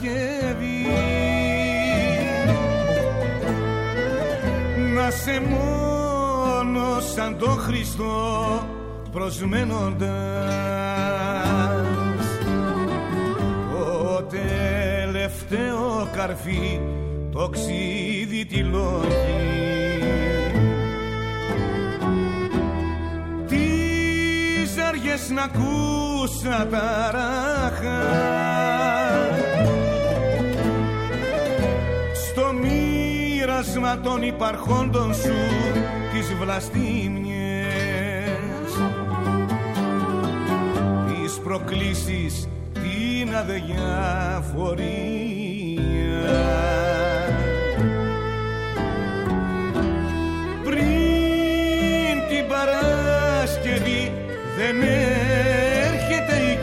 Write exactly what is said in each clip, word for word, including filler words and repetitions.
Παρασκευή, να σε μόνο σαν τον Χριστό προσμένοντας το τελευταίο καρφί το ξύδι τη λόγη. Τις αργές να ακούσα τα ράχα στο μοίρασμα των υπαρχόντων σου τις βλαστήμιες, τις προκλήσεις, την αδιαφορία. Πριν την Παρασκευή δεν έρχεται η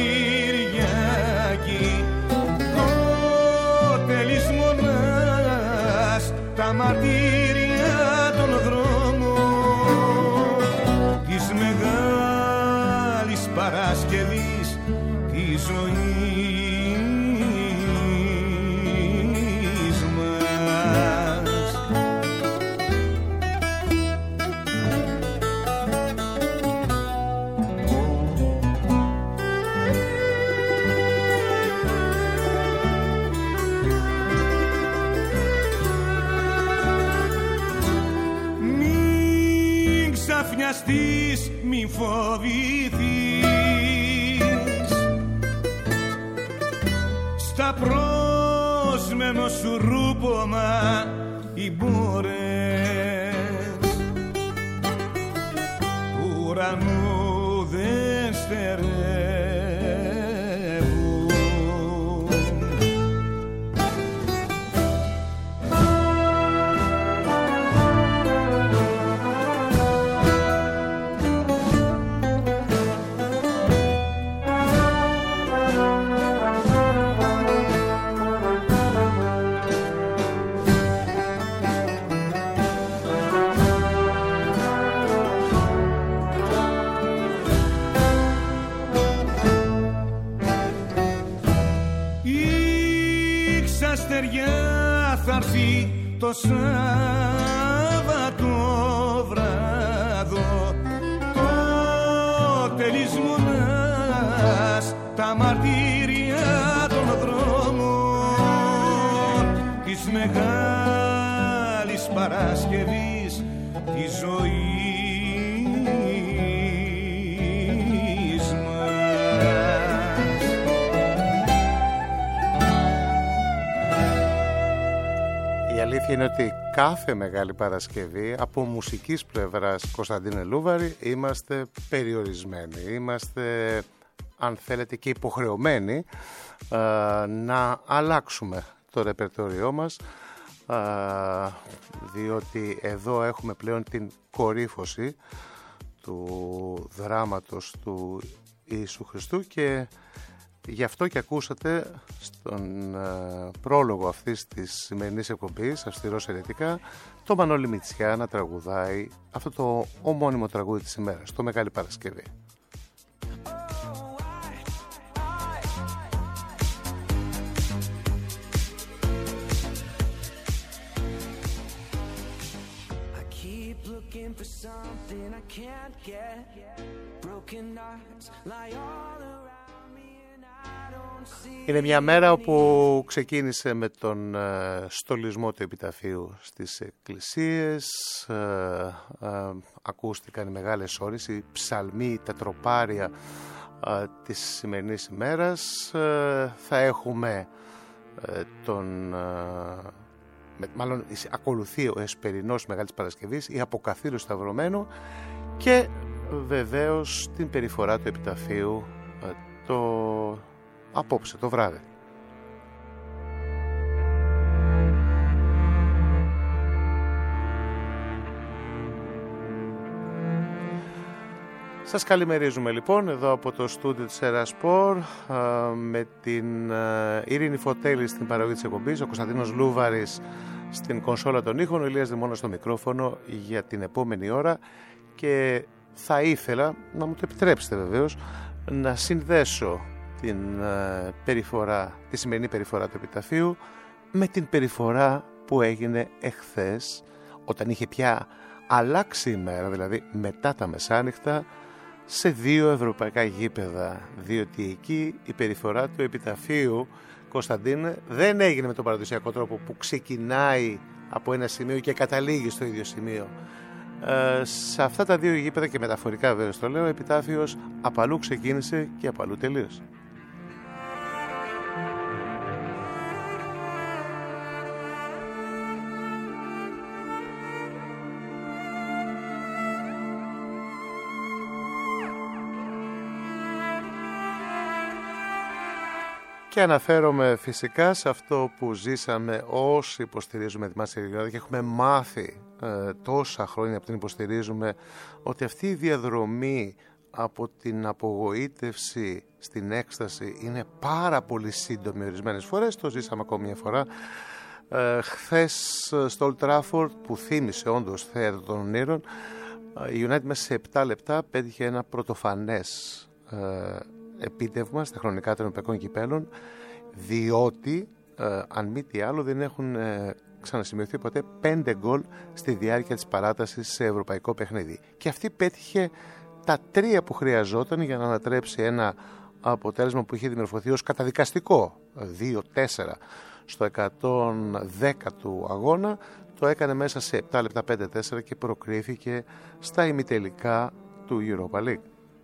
Κυριακή, τότε λησμονάς τα μαρτύρια των δρόμων της Μεγάλης Παρασκευής τη ζωής μας. Μην ξαφνιαστείς, μην φοβηθείς, στα πρόσμενο σου ρούπωμα οι μπόρες του ουρανού δεν στερεύουν. Θα έρθει το Σάββατο βράδο, τότε λησμονάς τα μαρτύρια των δρόμων της Μεγάλης Παρασκευής τη ζωής μας. Η αλήθεια είναι ότι κάθε Μεγάλη Παρασκευή από μουσικής πλευράς, Κωνσταντίνε Λούβαρη, είμαστε περιορισμένοι. Είμαστε, αν θέλετε, και υποχρεωμένοι α, να αλλάξουμε το ρεπερτόριό μας, α, διότι εδώ έχουμε πλέον την κορύφωση του δράματος του Ιησού Χριστού και γι' αυτό και ακούσατε στον uh, πρόλογο αυτής της σημερινής εκπομπής, αυστηρός αιρετικά, το Μανώλη Μητσιά να τραγουδάει αυτό το ομώνυμο τραγούδι της ημέρας, το Μεγάλη Παρασκευή. Είναι μια μέρα όπου ξεκίνησε με τον ε, στολισμό του επιταφείου στις εκκλησίες, ε, ε, ακούστηκαν οι μεγάλες ώρες, οι ψαλμοί, τα τροπάρια ε, της σημερινής ημέρας. Ε, θα έχουμε ε, τον... Ε, με, μάλλον ακολουθεί ο εσπερινός Μεγάλης Παρασκευής, η αποκαθήλωση σταυρωμένου και βεβαίως την περιφορά του επιταφείου ε, το... απόψε το βράδυ. Σας καλημερίζουμε λοιπόν εδώ από το στούντιο της Ερασπορ με την Ειρήνη Φωτέλη στην παραγωγή της εκπομπής, ο Κωνσταντίνος Λούβαρης στην κονσόλα των ήχων, ο Ηλίας Δημώνας στο μικρόφωνο για την επόμενη ώρα και θα ήθελα να μου το επιτρέψετε βεβαίως να συνδέσω την ε, περιφορά, τη σημερινή περιφορά του επιταφείου με την περιφορά που έγινε εχθές, όταν είχε πια αλλάξει η μέρα, δηλαδή μετά τα μεσάνυχτα, σε δύο ευρωπαϊκά γήπεδα, διότι εκεί η περιφορά του επιταφείου, Κωνσταντίνε, δεν έγινε με τον παραδοσιακό τρόπο που ξεκινάει από ένα σημείο και καταλήγει στο ίδιο σημείο. Ε, σε αυτά τα δύο γήπεδα, και μεταφορικά βέβαια το λέω, ο επιτάφιος απαλού ξεκίνησε και απαλού τελείωσε. Και αναφέρομαι φυσικά σε αυτό που ζήσαμε όσοι υποστηρίζουμε τη Μάτια Γεωργιάδη και έχουμε μάθει ε, τόσα χρόνια που την υποστηρίζουμε, ότι αυτή η διαδρομή από την απογοήτευση στην έκσταση είναι πάρα πολύ σύντομη ορισμένες φορές. Το ζήσαμε ακόμη μια φορά ε, χθες στο Old Trafford, που θύμισε όντως θέατρο των ονείρων. Η United μέσα σε επτά λεπτά πέτυχε ένα πρωτοφανές ε, επίτευγμα στα χρονικά των Ευρωπαϊκών Κυπέλων, διότι ε, αν μη τι άλλο δεν έχουν ε, ξανασημειωθεί ποτέ πέντε γκολ στη διάρκεια της παράτασης σε ευρωπαϊκό παιχνίδι. Και αυτή πέτυχε τα τρία που χρειαζόταν για να ανατρέψει ένα αποτέλεσμα που είχε δημιουργηθεί ως καταδικαστικό, δύο τέσσερα στο εκατόν δέκα του αγώνα. Το έκανε μέσα σε επτά λεπτά, πέντε τέσσερα, και προκρίθηκε στα ημιτελικά του Europa League,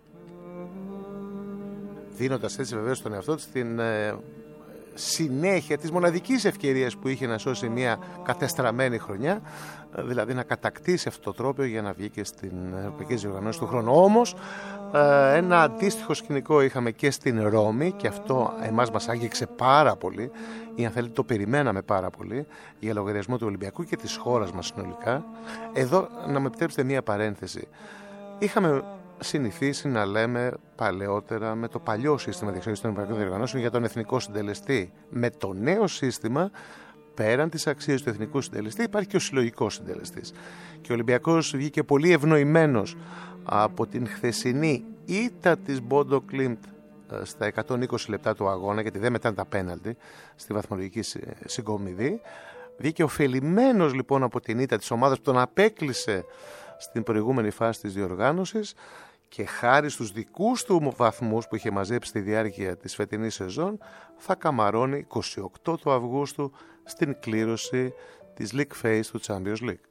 δίνοντας έτσι βεβαίως στον εαυτό της την ε, συνέχεια της μοναδικής ευκαιρίας που είχε να σώσει μια κατεστραμμένη χρονιά, ε, δηλαδή να κατακτήσει αυτό το τρόπο για να βγει και στην Ευρωπαϊκή Διοργανώση του χρόνου. Όμως ε, ένα αντίστοιχο σκηνικό είχαμε και στην Ρώμη, και αυτό εμάς μας άγγιξε πάρα πολύ, ή αν θέλετε το περιμέναμε πάρα πολύ, για λογαριασμό του Ολυμπιακού και της χώρας μας συνολικά. Εδώ να με επιτρέψετε μια παρένθεση. Είχαμε συνηθίσει να λέμε παλαιότερα με το παλιό σύστημα διεξαγωγής των Ευρωπαϊκών Διοργανώσεων για τον εθνικό συντελεστή. Με το νέο σύστημα, πέραν της αξίας του εθνικού συντελεστή, υπάρχει και ο συλλογικός συντελεστής. Και ο Ολυμπιακός βγήκε πολύ ευνοημένος από την χθεσινή ήττα της Μπόντο Κλίμπτ στα εκατόν είκοσι λεπτά του αγώνα, γιατί δεν μετάνε τα πέναλτι στη βαθμολογική συγκομιδή. Βγήκε ωφελημένος λοιπόν από την ήττα της ομάδας που τον απέκλεισε στην προηγούμενη φάση της διοργάνωσης, και χάρη στους δικούς του βαθμούς που είχε μαζέψει στη διάρκεια της φετινής σεζόν, θα καμαρώνει είκοσι οκτώ του Αυγούστου στην κλήρωση της League Phase του Champions League.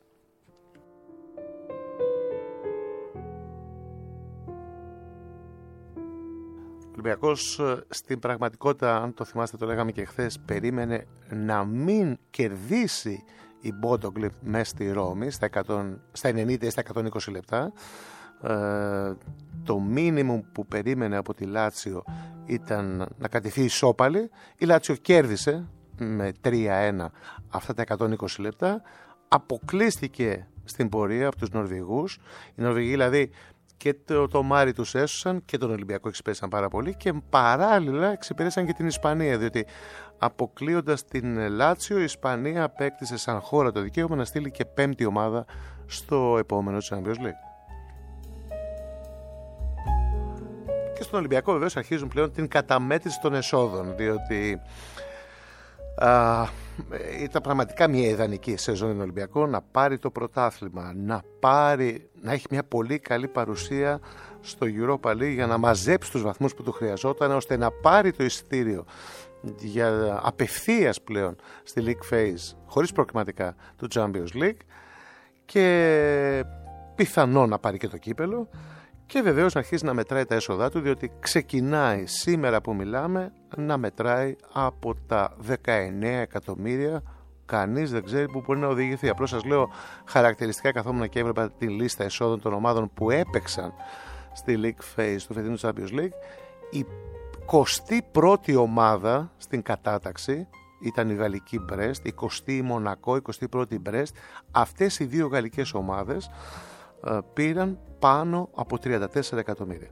Ο Ολυμπιακός στην πραγματικότητα, αν το θυμάστε το λέγαμε και χθες, περίμενε να μην κερδίσει η Μπόντο Κλιπ μέσα στη Ρώμη στα, εκατό, στα ενενήντα ή στα εκατόν είκοσι λεπτά. Ε, το μίνιμουμ που περίμενε από τη Λάτσιο ήταν να κατηθεί ισόπαλη. Η Λάτσιο κέρδισε με τρία ένα αυτά τα εκατόν είκοσι λεπτά, αποκλείστηκε στην πορεία από τους Νορβηγούς. Οι Νορβηγοί δηλαδή και το, το Μάρι τους έσωσαν και τον Ολυμπιακό εξυπηρέτησαν πάρα πολύ, και παράλληλα εξυπηρέτησαν και την Ισπανία, διότι αποκλείοντας την Λάτσιο, η Ισπανία απέκτησε σαν χώρα το δικαίωμα να στείλει και πέμπτη ομάδα στο επόμενο Champions League. Και στον Ολυμπιακό βεβαίως αρχίζουν πλέον την καταμέτρηση των εσόδων, διότι α, ήταν πραγματικά μια ιδανική σεζόν τον Ολυμπιακό να πάρει το πρωτάθλημα, να, πάρει, να έχει μια πολύ καλή παρουσία στο Europa League για να μαζέψει τους βαθμούς που του χρειαζόταν, ώστε να πάρει το εισιτήριο για απευθείας πλέον στη League Phase χωρίς προκριματικά του Champions League, και πιθανό να πάρει και το κύπελο, και βεβαίως να αρχίσει να μετράει τα έσοδά του, διότι ξεκινάει σήμερα που μιλάμε να μετράει από τα δεκαεννέα εκατομμύρια. Κανείς δεν ξέρει που μπορεί να οδηγηθεί. Απλώς σας λέω χαρακτηριστικά, καθόμουν και έβλεπα τη λίστα εσόδων των ομάδων που έπαιξαν στη League Phase του φετινού Champions League. Η εικοστή πρώτη ομάδα στην κατάταξη ήταν η γαλλική Μπρέστ, η εικοστή η Μονακό, η εικοστή πρώτη η Μπρέστ. Αυτές οι δύο γαλλικές ομάδες ε, πήραν πάνω από τριάντα τέσσερα εκατομμύρια.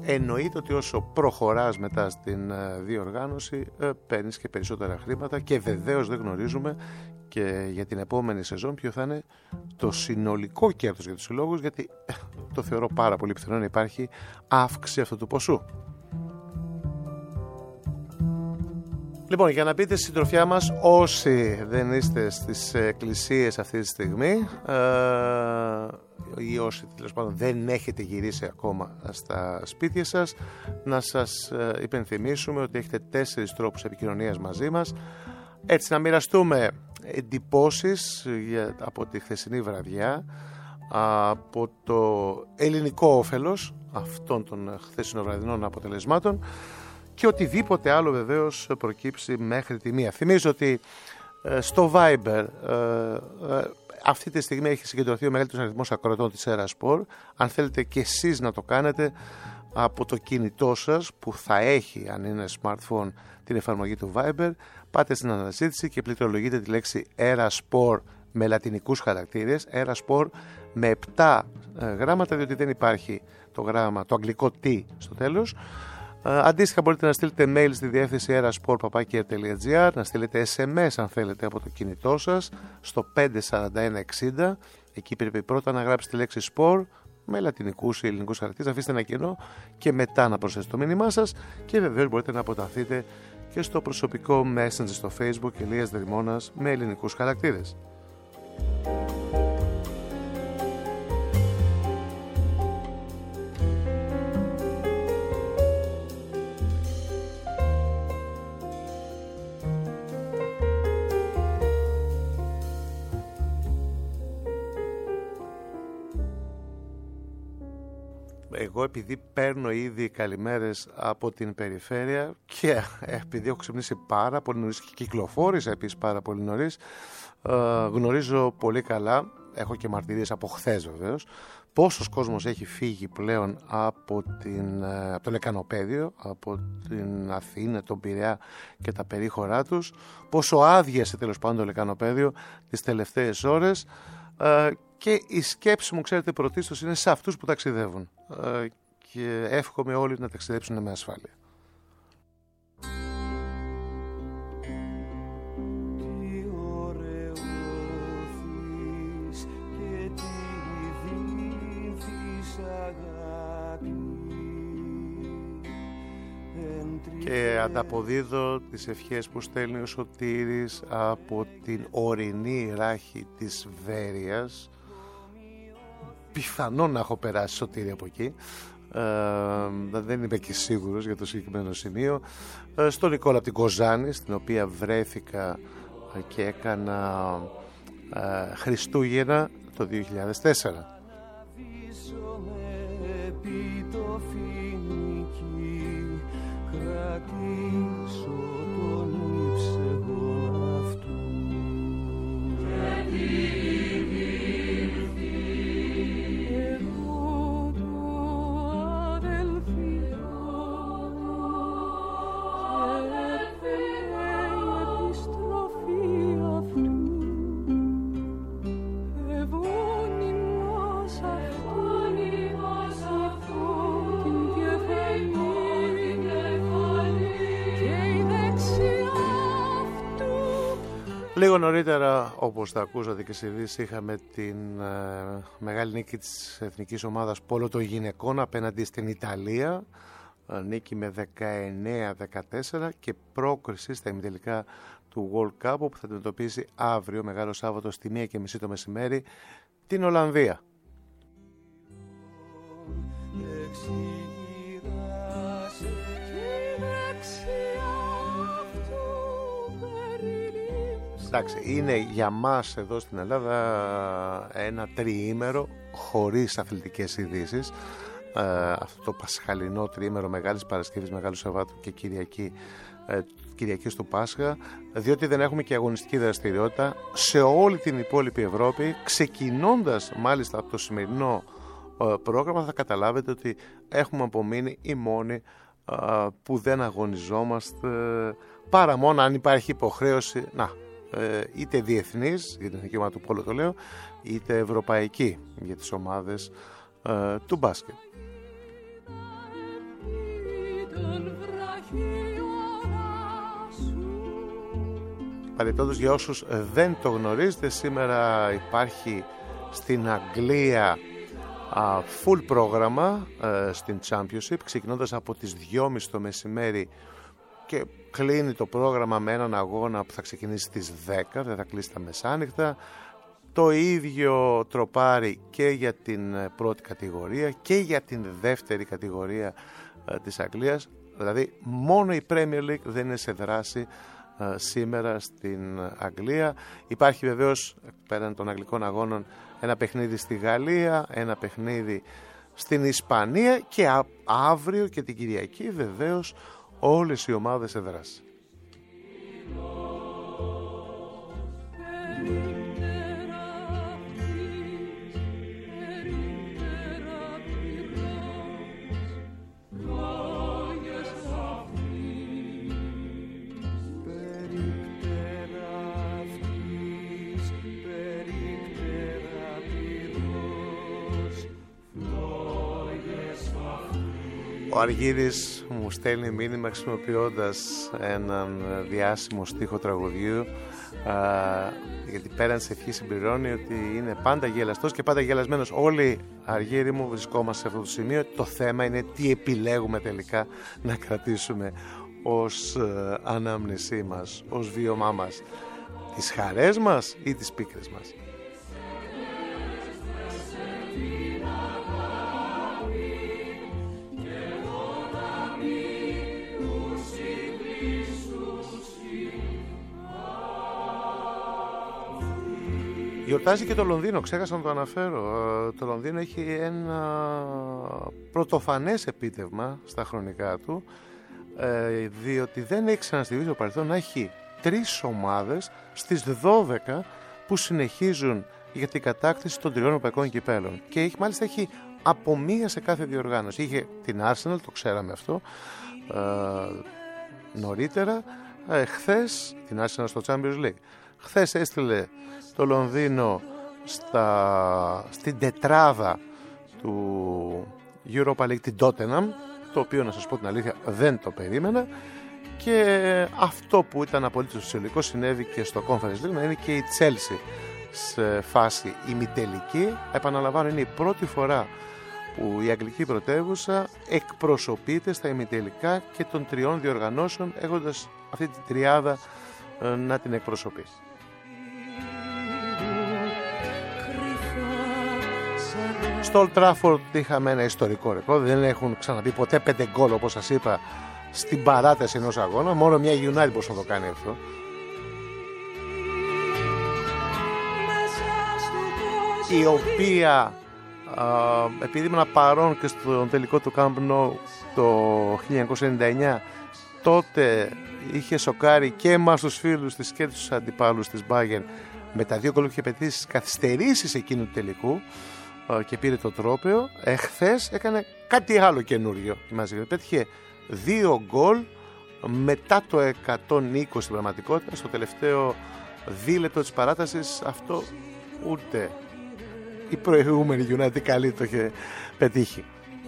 εννοείται ότι όσο προχωράς μετά στην διοργάνωση παίρνεις και περισσότερα χρήματα και βεβαίως δεν γνωρίζουμε και για την επόμενη σεζόν ποιο θα είναι το συνολικό κέρδος για τους συλλόγους, γιατί το θεωρώ πάρα πολύ πιθανό να υπάρχει αύξηση αυτού του ποσού. Λοιπόν, για να μπείτε στη συντροφιά μας όσοι δεν είστε στις εκκλησίες αυτή τη στιγμή ε, ή όσοι τέλος πάντων δεν έχετε γυρίσει ακόμα στα σπίτια σας, να σας υπενθυμίσουμε ότι έχετε τέσσερις τρόπους επικοινωνίας μαζί μας, έτσι να μοιραστούμε εντυπώσεις για, από τη χθεσινή βραδιά, από το ελληνικό όφελος αυτών των χθεσινοβραδινών αποτελεσμάτων και οτιδήποτε άλλο βεβαίως προκύψει μέχρι τη μία. Θυμίζω ότι ε, στο Viber ε, ε, αυτή τη στιγμή έχει συγκεντρωθεί ο μεγαλύτερος αριθμός ακροατών της Erasport. Αν θέλετε και εσείς να το κάνετε από το κινητό σας που θα έχει, αν είναι smartphone, την εφαρμογή του Viber, πάτε στην αναζήτηση και πληκτρολογείτε τη λέξη Erasport με λατινικούς χαρακτήρες, Erasport με επτά ε, γράμματα, διότι δεν υπάρχει το γράμμα, το αγγλικό T στο τέλος. Uh, αντίστοιχα μπορείτε να στείλετε mail στη διεύθυνση erasport παπάκι τελεία τζι άρ, να στείλετε ες εμ ες αν θέλετε από το κινητό σας στο πέντε τέσσερα ένα εξήντα. Εκεί πρέπει πρώτα να γράψετε τη λέξη sport με λατινικούς ή ελληνικούς χαρακτήρες, να αφήσετε ένα κενό και μετά να προσθέσετε το μήνυμά σας, και βεβαίως μπορείτε να αποταθείτε και στο προσωπικό messenger στο facebook Ηλίας Δερμόνας με ελληνικούς χαρακτήρες. Εγώ επειδή παίρνω ήδη καλημέρες από την περιφέρεια και επειδή έχω ξυπνήσει πάρα πολύ νωρίς και κυκλοφόρησα επίσης πάρα πολύ νωρίς, γνωρίζω πολύ καλά, έχω και μαρτυρίες από χθες βεβαίως, πόσος κόσμος έχει φύγει πλέον από, την, από το Λεκανοπαίδιο, από την Αθήνα, τον Πειραιά και τα περίχωρά τους, πόσο άδειασε τέλος πάντων το Λεκανοπαίδιο τις τελευταίες ώρες. Και η σκέψη μου, ξέρετε, πρωτίστως είναι σε αυτούς που ταξιδεύουν, και εύχομαι όλοι να ταξιδέψουν με ασφάλεια. Και ανταποδίδω τις ευχές που στέλνει ο Σωτήρης από την ορεινή ράχη της Βέρειας. Πιθανόν να έχω περάσει, Σωτήρη, από εκεί, ε, δεν είμαι και σίγουρος για το συγκεκριμένο σημείο. ε, Στον Νικόλα από την Κοζάνη, στην οποία βρέθηκα και έκανα ε, Χριστούγεννα το δύο χιλιάδες τέσσερα. Λίγο νωρίτερα, όπως τα ακούσατε και σε ειδήσεις, είχαμε την ε, μεγάλη νίκη της εθνικής ομάδας πόλο των γυναικών απέναντι στην Ιταλία, ε, νίκη με δεκαεννέα δεκατέσσερα και πρόκριση στα ημιτελικά του World Cup, που θα αντιμετωπίσει αύριο, Μεγάλο Σάββατο, στη μία και μισή το μεσημέρι, την Ολλανδία. Εντάξει, είναι για μας εδώ στην Ελλάδα ένα τριήμερο χωρίς αθλητικές ειδήσεις. Ε, αυτό το πασχαλινό τριήμερο Μεγάλης Παρασκευής, Μεγάλου Σαββάτου και Κυριακή, ε, Κυριακής του Πάσχα, διότι δεν έχουμε και αγωνιστική δραστηριότητα σε όλη την υπόλοιπη Ευρώπη. Ξεκινώντας μάλιστα από το σημερινό ε, πρόγραμμα, θα καταλάβετε ότι έχουμε απομείνει οι μόνοι ε, που δεν αγωνιζόμαστε, παρά μόνο αν υπάρχει υποχρέωση, να, είτε διεθνής για την εθνική ομάδα του πόλο το λέω, είτε ευρωπαϊκή για τις ομάδες ε, του μπάσκετ. Παρεπτόντως, για όσους δεν το γνωρίζετε, σήμερα υπάρχει στην Αγγλία uh, full πρόγραμμα uh, στην Championship, ξεκινώντας από τις δυόμιση το μεσημέρι και κλείνει το πρόγραμμα με έναν αγώνα που θα ξεκινήσει στις δέκα, δεν θα κλείσει τα μεσάνυχτα. Το ίδιο τροπάρει και για την πρώτη κατηγορία και για την δεύτερη κατηγορία uh, της Αγγλίας. Δηλαδή μόνο η Premier League δεν είναι σε δράση uh, σήμερα στην Αγγλία. Υπάρχει βεβαίως πέραν των αγγλικών αγώνων ένα παιχνίδι στη Γαλλία, ένα παιχνίδι στην Ισπανία και α, αύριο και την Κυριακή βεβαίως όλες οι ομάδες σε δράση. Ο Αργύρης μου στέλνει μήνυμα χρησιμοποιώντας έναν διάσημο στίχο τραγουδιού, α, γιατί πέραν της ευχής συμπληρώνει ότι είναι πάντα γελαστός και πάντα γελασμένος. Όλοι, Αργύρη μου, βρισκόμαστε σε αυτό το σημείο. Το θέμα είναι τι επιλέγουμε τελικά να κρατήσουμε ως ε, ανάμνησή μας, ως βίωμά μας. Τις χαρές μας ή τις πίκρες μας. Γιορτάζει και το Λονδίνο, ξέχασα να το αναφέρω. Το Λονδίνο έχει ένα πρωτοφανές επίτευγμα στα χρονικά του, διότι δεν έχει ξαναστηβεί στο παρελθόν να έχει τρεις ομάδες στις δώδεκα που συνεχίζουν για την κατάκτηση των τριών ευρωπαϊκών κυπέλων. Και έχει, μάλιστα έχει από μία σε κάθε διοργάνωση. Είχε την Arsenal, το ξέραμε αυτό, νωρίτερα. Χθες την Arsenal στο Champions League. Χθες έστειλε το Λονδίνο στα, στην τετράδα του Europa League την Tottenham, το οποίο, να σας πω την αλήθεια, δεν το περίμενα, και αυτό που ήταν απολύτως φυσιολογικό συνέβη και στο Conference League, να είναι και η Chelsea σε φάση ημιτελική. Επαναλαμβάνω, είναι η πρώτη φορά που η αγγλική πρωτεύουσα εκπροσωπείται στα ημιτελικά και των τριών διοργανώσεων, έχοντας αυτή τη τριάδα να την εκπροσωπεί. Στο Old Trafford είχαμε ένα ιστορικό ρεκόρ. Δεν έχουν ξαναπεί ποτέ πέντε γκολ, όπως σας είπα, στην παράταση ενός αγώνα. Μόνο μια United μπορούσε να το κάνει αυτό. Η οποία, α, επειδή ήμουν παρόν και στον τελικό του Camp Nou το χίλια εννιακόσια ενενήντα εννιά, τότε είχε σοκάρει και εμάς τους φίλους της και τους αντιπάλους της Bayern με τα δύο γκολ που είχε πετύχει στις καθυστερήσεις εκείνου του τελικού και πήρε το τρόπαιο. Εχθές έκανε κάτι άλλο καινούριο. Πέτυχε δύο γκολ μετά το εκατόν είκοσι στην πραγματικότητα, στο τελευταίο δίλεπτο της παράτασης. Αυτό ούτε η προηγούμενη United καλή το είχε πετύχει.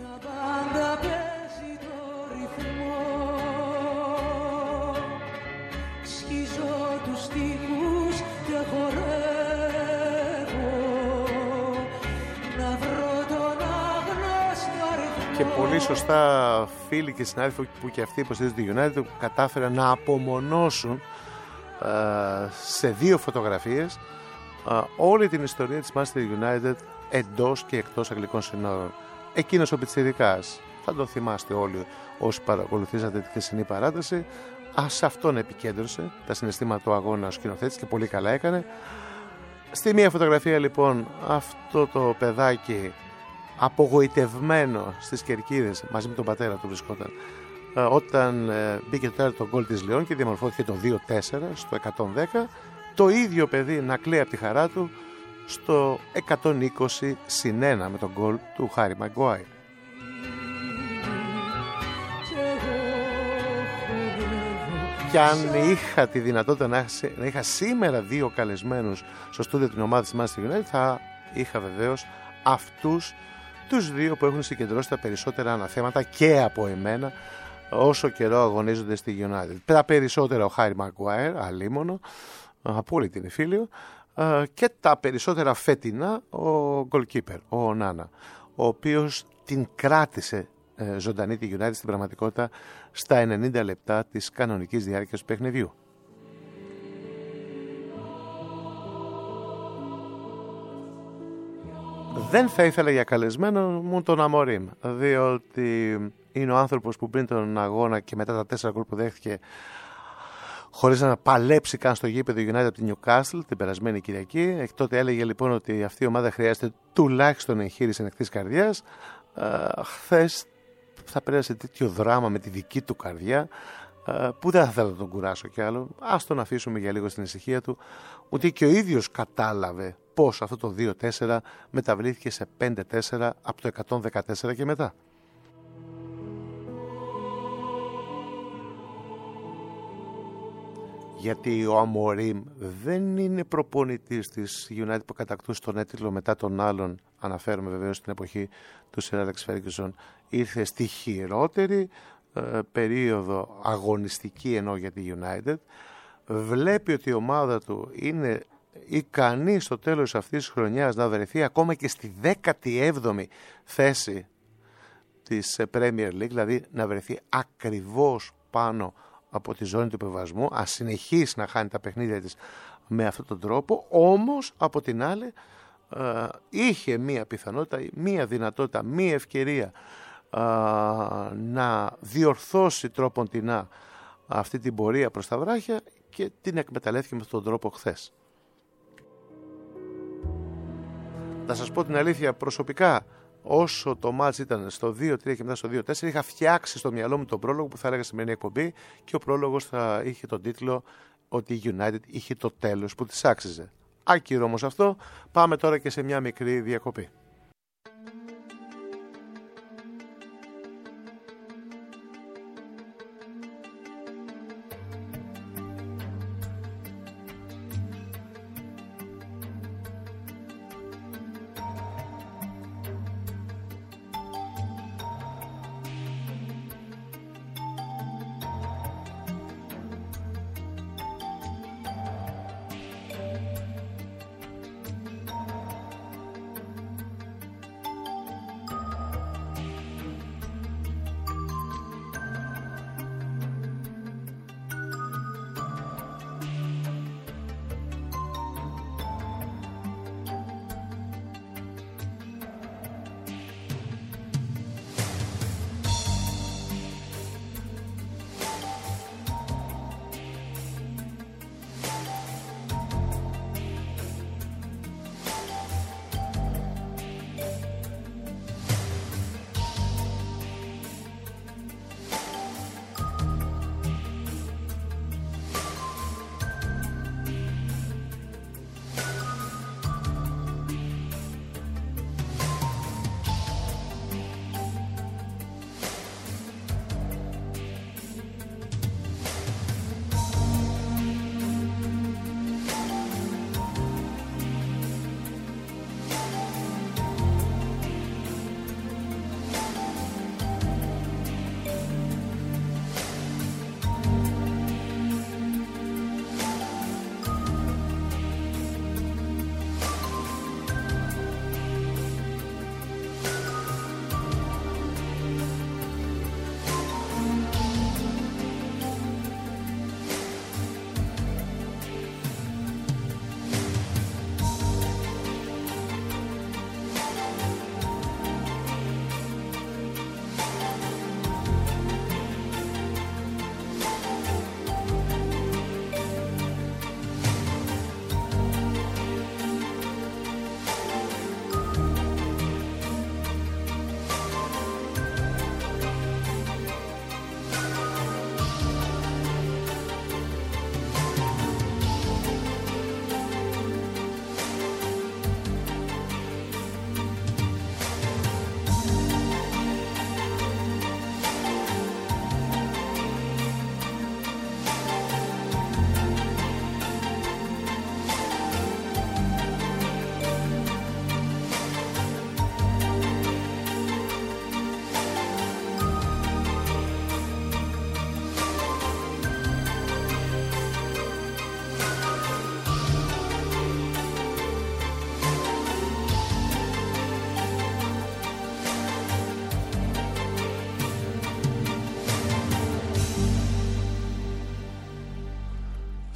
Και πολύ σωστά φίλοι και συνάδελφοι που και αυτοί υποστηρίζουν τη United κατάφεραν να απομονώσουν α, σε δύο φωτογραφίες α, όλη την ιστορία της Manchester United εντός και εκτός αγγλικών συνόρων. Εκείνος ο πιτσιρικάς, θα τον θυμάστε όλοι όσοι παρακολουθήσατε τη χθεσινή παράταση, α, σε αυτόν επικέντρωσε τα συναισθήματα του αγώνα ο σκηνοθέτης και πολύ καλά έκανε. Στη μία φωτογραφία λοιπόν αυτό το παιδάκι απογοητευμένο στις κερκίδες, μαζί με τον πατέρα του βρισκόταν, όταν μπήκε το τέταρτο γκολ της Λιόν και διαμορφώθηκε το δύο τέσσερα στο εκατόν δέκα, το ίδιο παιδί να κλαίει από τη χαρά του στο εκατόν είκοσι συν ένα με τον γκολ του Χάρι Μαγκουάιρ. Και αν είχα τη δυνατότητα να, να είχα σήμερα δύο καλεσμένους στο στούντιο την ομάδα της Manchester United, θα είχα βεβαίως αυτούς τους δύο που έχουν συγκεντρώσει τα περισσότερα αναθέματα και από εμένα όσο καιρό αγωνίζονται στη United. Τα περισσότερα ο Χάρι Μαγκουάιρ, αλίμονο, απόλυτη είναι φίλιο, και τα περισσότερα φετινά ο goalkeeper, ο Νάνα, ο οποίος την κράτησε ζωντανή τη United στην πραγματικότητα στα ενενήντα λεπτά της κανονικής διάρκειας του παιχνιδιού. Δεν θα ήθελα για καλεσμένο μου τον Αμορίμ, διότι είναι ο άνθρωπος που πριν τον αγώνα και μετά τα τέσσερα γκολ που δέχτηκε, χωρίς να παλέψει καν στο γήπεδο United από την Newcastle την περασμένη Κυριακή. Τότε έλεγε λοιπόν ότι αυτή η ομάδα χρειάζεται τουλάχιστον εγχείρηση ανοιχτής καρδιάς. Ε, χθες θα πέρασε τέτοιο δράμα με τη δική του καρδιά, ε, που δεν θα θέλω να τον κουράσω κι άλλο. Ας τον αφήσουμε για λίγο στην ησυχία του. Ούτε και ο ίδιος κατάλαβε πώς αυτό το δύο τέσσερα μεταβλήθηκε σε πέντε τέσσερα από το εκατόν δεκατέσσερα και μετά. Γιατί ο Αμορίμ δεν είναι προπονητής της United που κατακτούσε τον έτιτλο μετά τον άλλον. Αναφέρομαι βεβαίως στην εποχή του Σερ Άλεξ Φέργκιουσον. Ήρθε στη χειρότερη ε, περίοδο αγωνιστική ενώ για τη United. Βλέπει ότι η ομάδα του είναι ικανή στο τέλος αυτής της χρονιάς να βρεθεί ακόμα και στη δέκατη έβδομη θέση της Premier League, δηλαδή να βρεθεί ακριβώς πάνω από τη ζώνη του υποβιβασμού, ας συνεχίσει να χάνει τα παιχνίδια της με αυτόν τον τρόπο. Όμως από την άλλη ε, είχε μία πιθανότητα, μία δυνατότητα, μία ευκαιρία ε, να διορθώσει τρόποντινά αυτή την πορεία προς τα βράχια και την εκμεταλλεύτηκε με αυτόν τον τρόπο χθες. Να σας πω την αλήθεια, προσωπικά όσο το μάτς ήταν στο δύο τρία και μετά στο δύο τέσσερα, είχα φτιάξει στο μυαλό μου τον πρόλογο που θα έλεγα σημερινή εκπομπή, και ο πρόλογος θα είχε τον τίτλο ότι η United είχε το τέλος που της άξιζε. Άκυρο όμως αυτό, πάμε τώρα και σε μια μικρή διακοπή.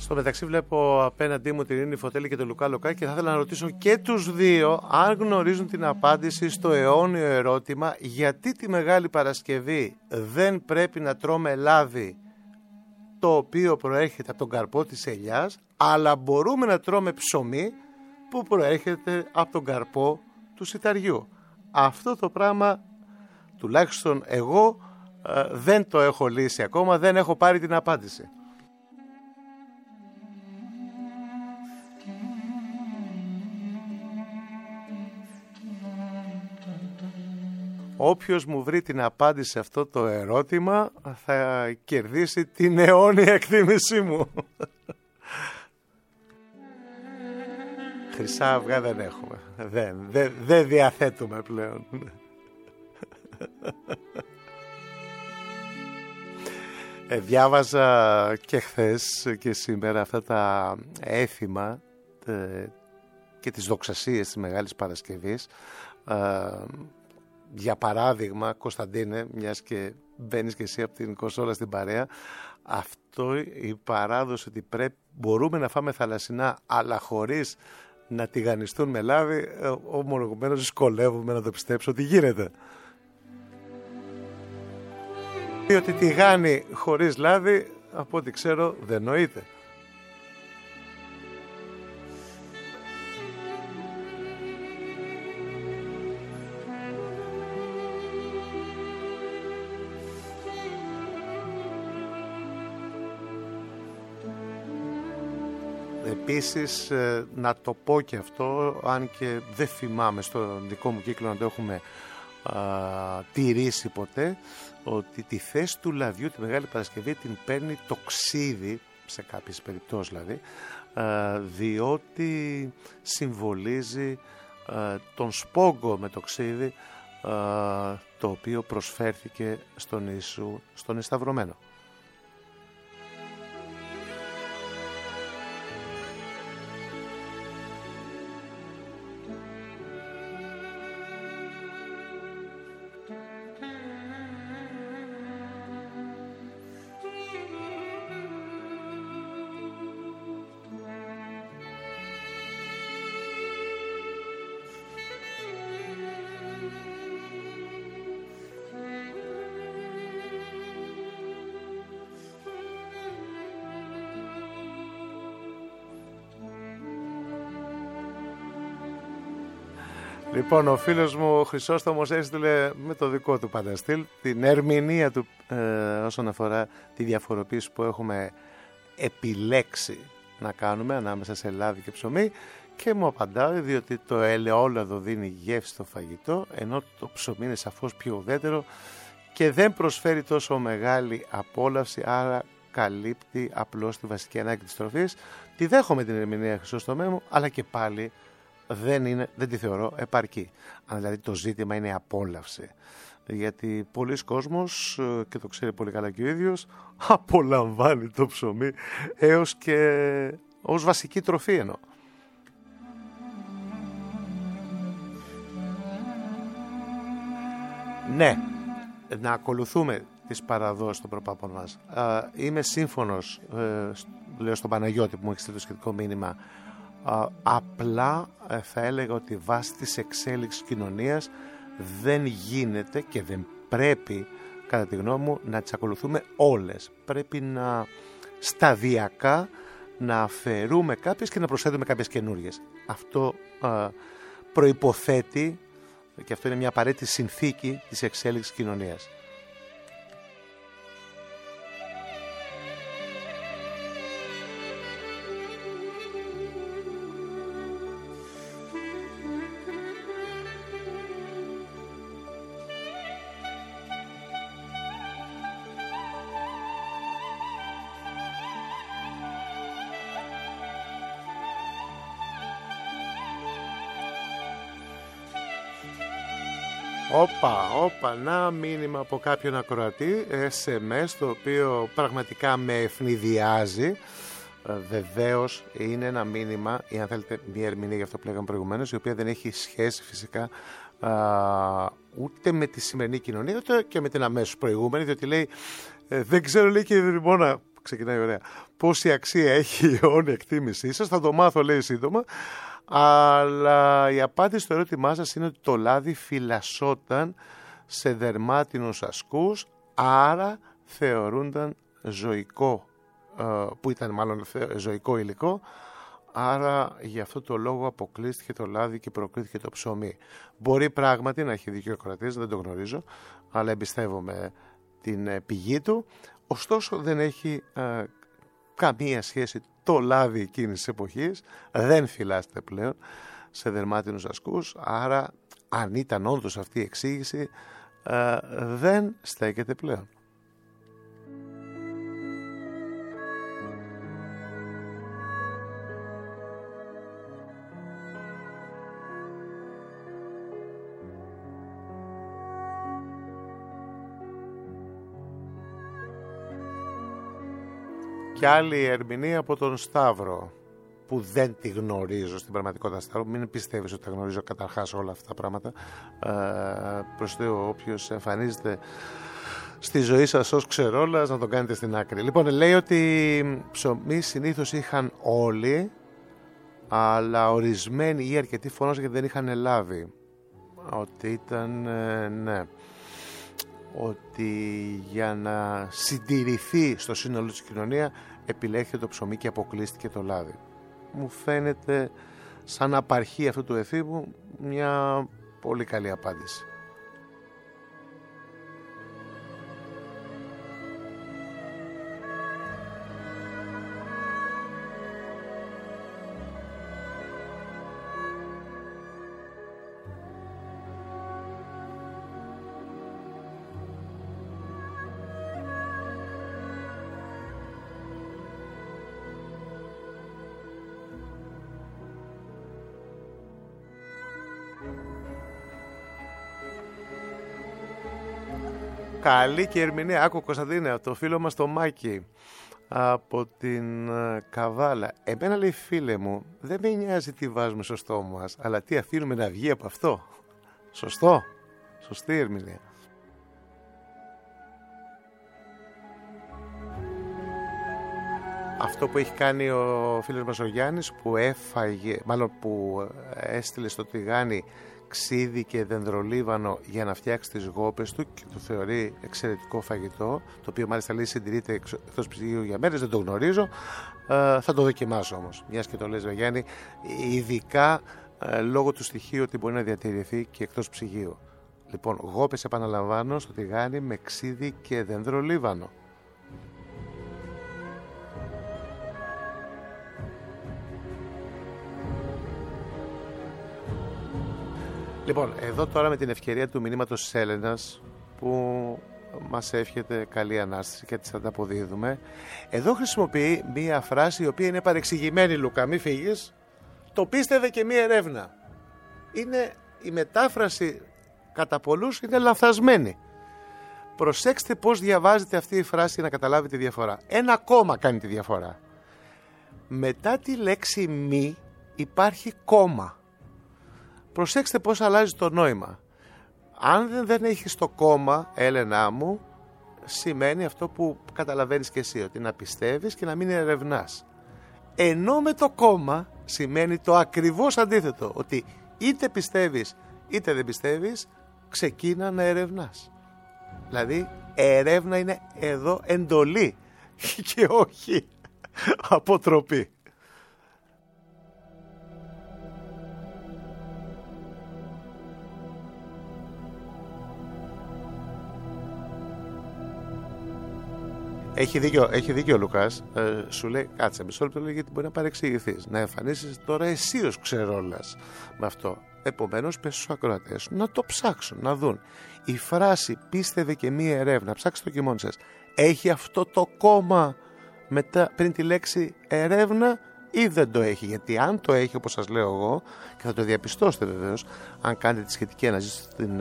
Στο μεταξύ βλέπω απέναντί μου την Ειρήνη Φωτέλη και τον Λουκά Λοκάκη και θα ήθελα να ρωτήσω και τους δύο αν γνωρίζουν την απάντηση στο αιώνιο ερώτημα γιατί τη Μεγάλη Παρασκευή δεν πρέπει να τρώμε λάδι το οποίο προέρχεται από τον καρπό της ελιάς, αλλά μπορούμε να τρώμε ψωμί που προέρχεται από τον καρπό του σιταριού. Αυτό το πράγμα, τουλάχιστον εγώ, δεν το έχω λύσει ακόμα, δεν έχω πάρει την απάντηση. Όποιος μου βρει την απάντηση σε αυτό το ερώτημα θα κερδίσει την αιώνια εκτίμησή μου. Χρυσά αυγά δεν έχουμε. Δεν, δεν, δεν διαθέτουμε πλέον. Ε, διάβαζα και χθες και σήμερα αυτά τα έθιμα ε, και τις δοξασίες της Μεγάλης Παρασκευής. Ε, για παράδειγμα, Κωνσταντίνε, μιας και μπαίνεις και εσύ από την Κοσόλα στην παρέα, αυτό η παράδοση ότι πρέπει, μπορούμε να φάμε θαλασσινά αλλά χωρίς να τηγανιστούν με λάδι, ομολογουμένως δυσκολεύομαι να το πιστέψω ότι γίνεται. Διότι τηγάνι χωρίς λάδι, από ό,τι ξέρω, δεν νοείται. Επίσης, να το πω και αυτό, αν και δεν θυμάμαι στον δικό μου κύκλο να το έχουμε α, τηρήσει ποτέ, ότι τη θέση του λαδιού τη Μεγάλη Παρασκευή την παίρνει το ξύδι, σε κάποιες περιπτώσεις δηλαδή, α, διότι συμβολίζει α, τον σπόγκο με το ξύδι, α, το οποίο προσφέρθηκε στον Ιησού, στον Εσταυρωμένο. Λοιπόν, ο φίλος μου ο Χρυσόστομος έστειλε με το δικό του πανταστήλ την ερμηνεία του ε, όσον αφορά τη διαφοροποίηση που έχουμε επιλέξει να κάνουμε ανάμεσα σε λάδι και ψωμί και μου απαντάει διότι το ελαιόλαδο δίνει γεύση στο φαγητό ενώ το ψωμί είναι σαφώς πιο ουδέτερο και δεν προσφέρει τόσο μεγάλη απόλαυση, άρα καλύπτει απλώς τη βασική ανάγκη της τροφής. Τη δέχομαι την ερμηνεία, Χρυσόστομέ μου, αλλά και πάλι δεν, είναι, δεν τη θεωρώ επαρκή. Αν δηλαδή το ζήτημα είναι η απόλαυση. Γιατί πολλοί κόσμος, και το ξέρει πολύ καλά και ο ίδιος, απολαμβάνει το ψωμί έως και ως βασική τροφή εννοώ. Ναι, να ακολουθούμε τις παραδόσεις των προπάπων μας. Είμαι σύμφωνος, λέω στον Παναγιώτη που μου έχει στείλει το σχετικό μήνυμα, απλά θα έλεγα ότι βάσει της εξέλιξης κοινωνίας δεν γίνεται και δεν πρέπει, κατά τη γνώμη μου, να τις ακολουθούμε όλες. Πρέπει να σταδιακά να αφαιρούμε κάποιες και να προσθέτουμε κάποιες καινούργιες. Αυτό α, προϋποθέτει, και αυτό είναι μια απαραίτητη συνθήκη της εξέλιξης κοινωνίας. Όπα, όπα, να μήνυμα από κάποιον ακροατή, ες εμ ες, το οποίο πραγματικά με ευνηδιάζει. Ε, βεβαίως είναι ένα μήνυμα, ή αν θέλετε μια ερμηνεία για αυτό που λέγαμε προηγουμένως, η οποία δεν έχει σχέση φυσικά α, ούτε με τη σημερινή κοινωνία, ούτε και με την αμέσως προηγούμενη, διότι λέει, ε, δεν ξέρω, λέει, κύριε Ρημώνα, ξεκινάει ωραία. Πόση αξία έχει η αιώνια εκτίμησή σας, θα το μάθω λέει σύντομα. Αλλά η απάντηση στο ερώτημά σας είναι ότι το λάδι φυλασσόταν σε δερμάτινους ασκούς, άρα θεωρούνταν ζωικό, που ήταν μάλλον ζωικό υλικό, άρα γι' αυτό το λόγο αποκλείστηκε το λάδι και προκρίθηκε το ψωμί. Μπορεί πράγματι να έχει δίκιο ο κρατής, δεν το γνωρίζω, αλλά εμπιστεύομαι την πηγή του. Ωστόσο δεν έχει α, καμία σχέση το λάδι εκείνης της εποχής, δεν φυλάσσεται πλέον σε δερμάτινους ασκούς, άρα αν ήταν όντως αυτή η εξήγηση α, δεν στέκεται πλέον. Και άλλη ερμηνεία από τον Σταύρο, που δεν τη γνωρίζω στην πραγματικότητα. Σταύρο, μην πιστεύεις ότι τα γνωρίζω καταρχάς όλα αυτά τα πράγματα. Ε, προς Θεού, όποιος εμφανίζεται στη ζωή σας ως ξερόλας, να τον κάνετε στην άκρη. Λοιπόν, λέει ότι ψωμί συνήθως είχαν όλοι, αλλά ορισμένοι ή αρκετοί φωνάζαν γιατί δεν είχαν λάδι. Ότι ήταν, ε, ναι... ότι για να συντηρηθεί στο σύνολο της κοινωνία επιλέχθηκε το ψωμί και αποκλείστηκε το λάδι. Μου φαίνεται σαν απαρχή αυτού του εφήβου μια πολύ καλή απάντηση. Καλή και ερμηνεία. Άκου Κωνσταντίνε, από το φίλο μας το Μάκη από την uh, Καβάλα. Εμένα λέει φίλε μου, δεν με νοιάζει τι βάζουμε στο στόμα μας, αλλά τι αφήνουμε να βγει από αυτό. Σωστό. Σωστή ερμηνεία. Αυτό που έχει κάνει ο φίλος μας ο Γιάννης, που έφαγε, μάλλον που έστειλε στο τηγάνι ξύδι και δενδρολίβανο για να φτιάξει τις γόπες του και το θεωρεί εξαιρετικό φαγητό, το οποίο μάλιστα λέει συντηρείται εκτός ψυγείου για μέρες, δεν το γνωρίζω, ε, θα το δοκιμάσω όμως, μιας και το λες Γιάννη, ειδικά ε, λόγω του στοιχείου ότι μπορεί να διατηρηθεί και εκτός ψυγείου. Λοιπόν, γόπες επαναλαμβάνω στο τηγάνι με ξύδι και δενδρολίβανο. Λοιπόν, εδώ τώρα με την ευκαιρία του μηνύματος της Έλενας που μας εύχεται καλή Ανάσταση και της ανταποδίδουμε. Εδώ χρησιμοποιεί μία φράση η οποία είναι παρεξηγημένη, Λουκά, μη φύγεις. Το πίστευε και μία ερεύνα. Είναι, η μετάφραση κατά πολλούς είναι λανθασμένη. Προσέξτε πώς διαβάζετε αυτή η φράση για να καταλάβετε τη διαφορά. Ένα κόμμα κάνει τη διαφορά. Μετά τη λέξη μη υπάρχει κόμμα. Προσέξτε πώς αλλάζει το νόημα. Αν δεν έχεις το κόμμα, Έλενά μου, σημαίνει αυτό που καταλαβαίνεις και εσύ, ότι να πιστεύεις και να μην ερευνάς. Ενώ με το κόμμα σημαίνει το ακριβώς αντίθετο, ότι είτε πιστεύεις είτε δεν πιστεύεις, ξεκίνα να ερευνάς. Δηλαδή, ερεύνα είναι εδώ εντολή και όχι αποτροπή. Έχει δίκιο, έχει δίκιο ο Λουκάς, ε, σου λέει κάτσε μισό λεπτό λέει, γιατί μπορεί να παρεξηγηθείς, να εμφανίσεις τώρα εσύ ως ξερόλας με αυτό. Επομένως πες στους ακροατές να το ψάξουν, να δουν. Η φράση πίστευε και μία ερεύνα, ψάξτε το και μόνοι σας, έχει αυτό το κόμμα μετά, πριν τη λέξη ερεύνα ή δεν το έχει? Γιατί αν το έχει, όπως σας λέω εγώ, και θα το διαπιστώσετε βεβαίως αν κάνετε τη σχετική αναζήτηση στην...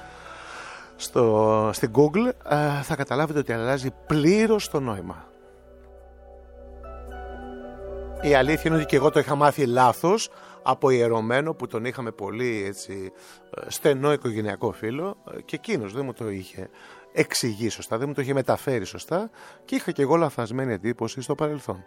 Στο, στην Google, ε, θα καταλάβετε ότι αλλάζει πλήρως το νόημα. Η αλήθεια είναι ότι και εγώ το είχα μάθει λάθος από ιερωμένο που τον είχαμε πολύ έτσι, στενό οικογενειακό φίλο και εκείνος δεν μου το είχε εξηγεί σωστά, δεν μου το είχε μεταφέρει σωστά και είχα και εγώ λαθασμένη εντύπωση στο παρελθόν.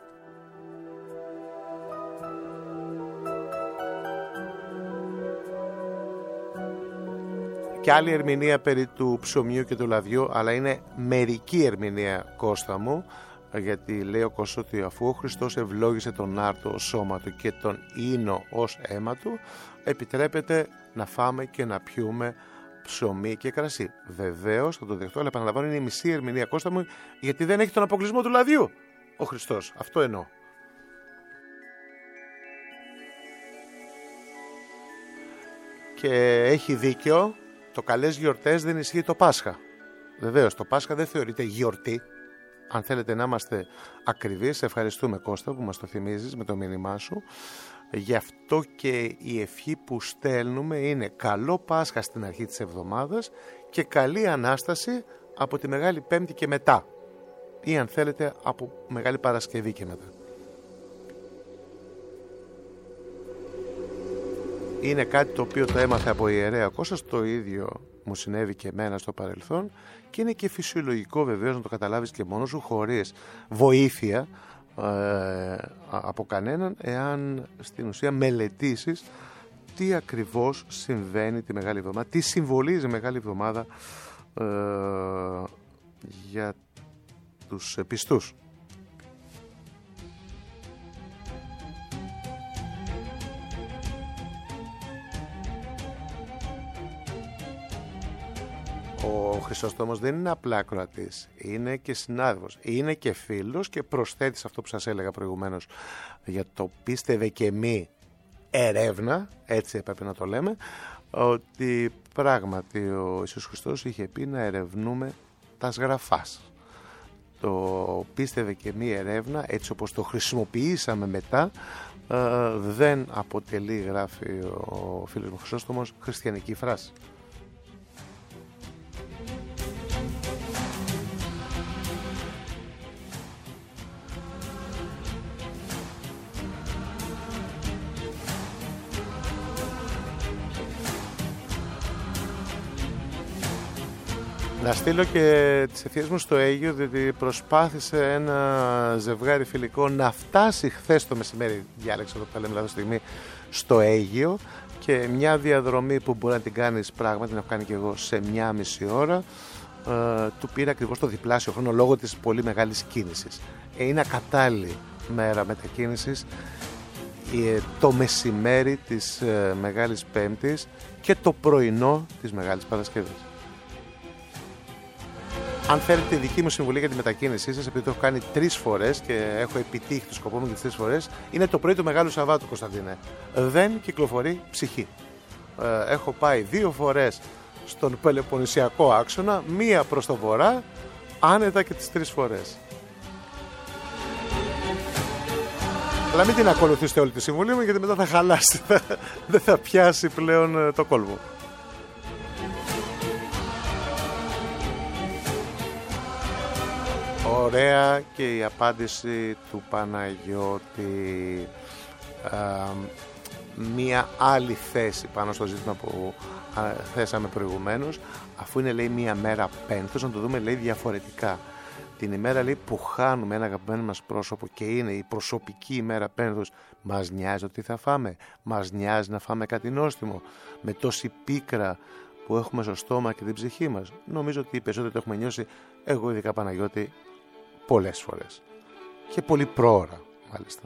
Και άλλη ερμηνεία περί του ψωμιού και του λαδιού, αλλά είναι μερική ερμηνεία, Κώστα μου, γιατί λέει ο Κώστας ότι αφού ο Χριστός ευλόγησε τον άρτο ως σώμα του και τον ίνο ως αίμα του, επιτρέπεται να φάμε και να πιούμε ψωμί και κρασί. Βεβαίως θα το δεχτώ, αλλά επαναλαμβάνω, είναι η μισή ερμηνεία, Κώστα μου, γιατί δεν έχει τον αποκλεισμό του λαδιού ο Χριστός. Αυτό εννοώ. Και έχει δίκιο, το καλές γιορτές δεν ισχύει το Πάσχα. Βεβαίως, το Πάσχα δεν θεωρείται γιορτή. Αν θέλετε να είμαστε ακριβείς, ευχαριστούμε Κώστα που μας το θυμίζεις με το μήνυμά σου. Γι' αυτό και η ευχή που στέλνουμε είναι καλό Πάσχα στην αρχή της εβδομάδας και καλή Ανάσταση από τη Μεγάλη Πέμπτη και μετά. Ή αν θέλετε από Μεγάλη Παρασκευή και μετά. Είναι κάτι το οποίο το έμαθε από ιερέα Κώστας, το ίδιο μου συνέβη και εμένα στο παρελθόν και είναι και φυσιολογικό βεβαίως να το καταλάβεις και μόνος σου χωρίς βοήθεια ε, από κανέναν, εάν στην ουσία μελετήσεις τι ακριβώς συμβαίνει τη Μεγάλη Εβδομάδα, τι συμβολίζει η Μεγάλη Εβδομάδα ε, για τους πιστούς. Ο Χρυσόστομος δεν είναι απλά ακροατής, είναι και συνάδελφος, είναι και φίλος και προσθέτει αυτό που σας έλεγα προηγουμένως για το πίστευε και μη ερεύνα, έτσι έπρεπε να το λέμε, ότι πράγματι ο Ιησούς Χριστός είχε πει να ερευνούμε τα σγραφάς. Το πίστευε και μη ερεύνα, έτσι όπως το χρησιμοποιήσαμε μετά, δεν αποτελεί, γράφει ο φίλος μου Χρυσόστομος, χριστιανική φράση. Να στείλω και τις ευχές μου στο Αίγυο, διότι προσπάθησε ένα ζευγάρι φιλικό να φτάσει χθες το μεσημέρι, διάλεξα εδώ που τα λέμε λάθος στιγμή, στο Αίγυο, και μια διαδρομή που μπορεί να την κάνεις πράγματι, να κάνει και εγώ σε μια μισή ώρα, ε, του πήρε ακριβώς το διπλάσιο χρόνο λόγω της πολύ μεγάλης κίνησης. Ε, είναι ακατάλληλη μέρα μετακίνησης, ε, το μεσημέρι της ε, Μεγάλης Πέμπτης και το πρωινό της Μεγάλης Παρασκευής. Αν θέλετε τη δική μου συμβουλή για τη μετακίνησή σας, επειδή το έχω κάνει τρεις φορές και έχω επιτύχει το σκοπό μου και τις τρεις φορές, είναι το πρωί του Μεγάλου Σαββάτου, Κωνσταντίνε. Δεν κυκλοφορεί ψυχή. Ε, έχω πάει δύο φορές στον Πελοποννησιακό άξονα, μία προς το βορρά, άνετα και τις τρεις φορές. Αλλά μην την ακολουθήσετε όλη τη συμβουλή μου, γιατί μετά θα χαλάσει, δεν θα πιάσει πλέον το κόλμο. Ωραία και η απάντηση του Παναγιώτη. Α, μία άλλη θέση πάνω στο ζήτημα που α, θέσαμε προηγουμένως, αφού είναι, λέει, μία μέρα πένθος, να το δούμε, λέει, διαφορετικά. Την ημέρα, λέει, που χάνουμε ένα αγαπημένο μας πρόσωπο και είναι η προσωπική ημέρα πένθος, μας νοιάζει ότι θα φάμε, μας νοιάζει να φάμε κάτι νόστιμο με τόση πίκρα που έχουμε στο στόμα και την ψυχή μας? Νομίζω ότι οι περισσότεροι το έχουμε νιώσει, εγώ ειδικά, Παναγιώτη, πολλές φορές και πολύ πρόωρα μάλιστα.